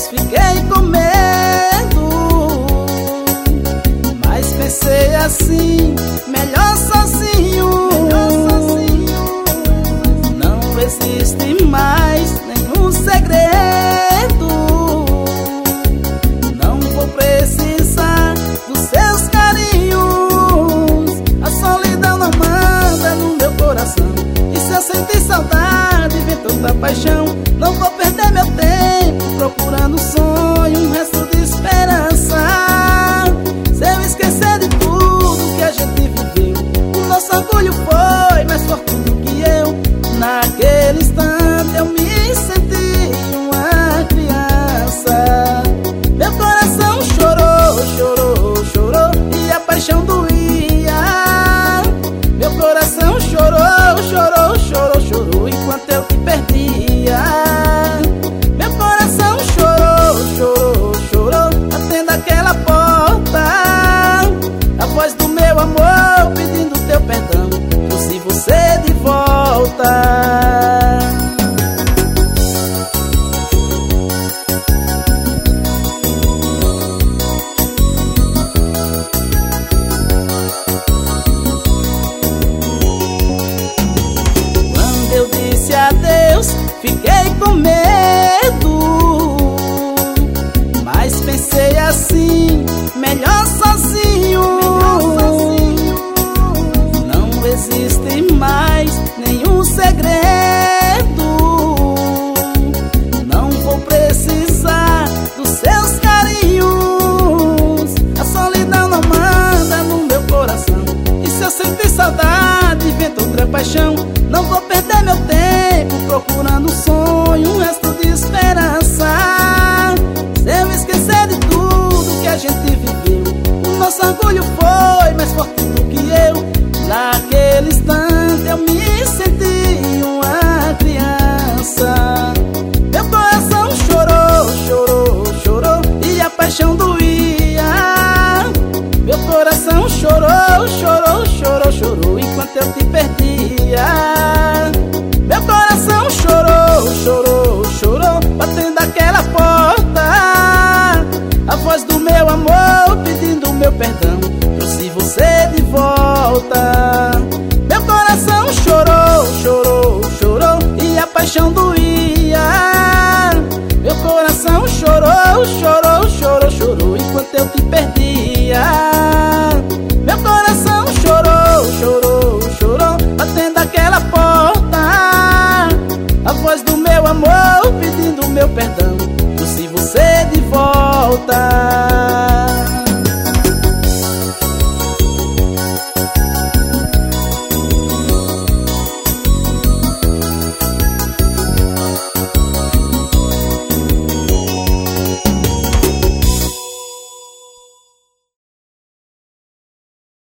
Deus, fiquei com medo, mas pensei assim, melhor sozinho. Não existe mais nenhum segredo, não vou precisar dos seus carinhos. A solidão não manda no meu coração, e se eu sentir saudade, vem tanta paixão. Não vou perder meu tempo procurando um sonho, um resto de esperança. Se eu esquecer de tudo que a gente viveu, o nosso orgulho foi mais forte do que eu. Naquele instante eu me senti uma criança. Meu coração chorou, chorou, chorou, e a paixão doía. Meu coração chorou, chorou, chorou, chorou, enquanto eu te perdia. Meu coração chorou, chorou, chorou, batendo aquela porta. A voz do meu amor pedindo teu perdão, trouxe você de volta. Quando eu disse adeus, fiquei com medo, mas pensei assim, melhor sozinho. Não existe mais nenhum segredo, não vou precisar dos seus carinhos. A solidão não manda no meu coração, e se eu sentir saudade, vento outra paixão. Não vou perder meu tempo procurando um sonho, um resto de esperança. Se eu esquecer de tudo que a gente viveu, o nosso orgulho foi mais forte do que eu. Naquele instante eu me senti uma criança. Meu coração chorou, chorou, chorou, e a paixão doía. Meu coração chorou, chorou, chorou, chorou, enquanto eu te perdia. Meu coração chorou, chorou, chorou, batendo aquela porta. A voz do meu amor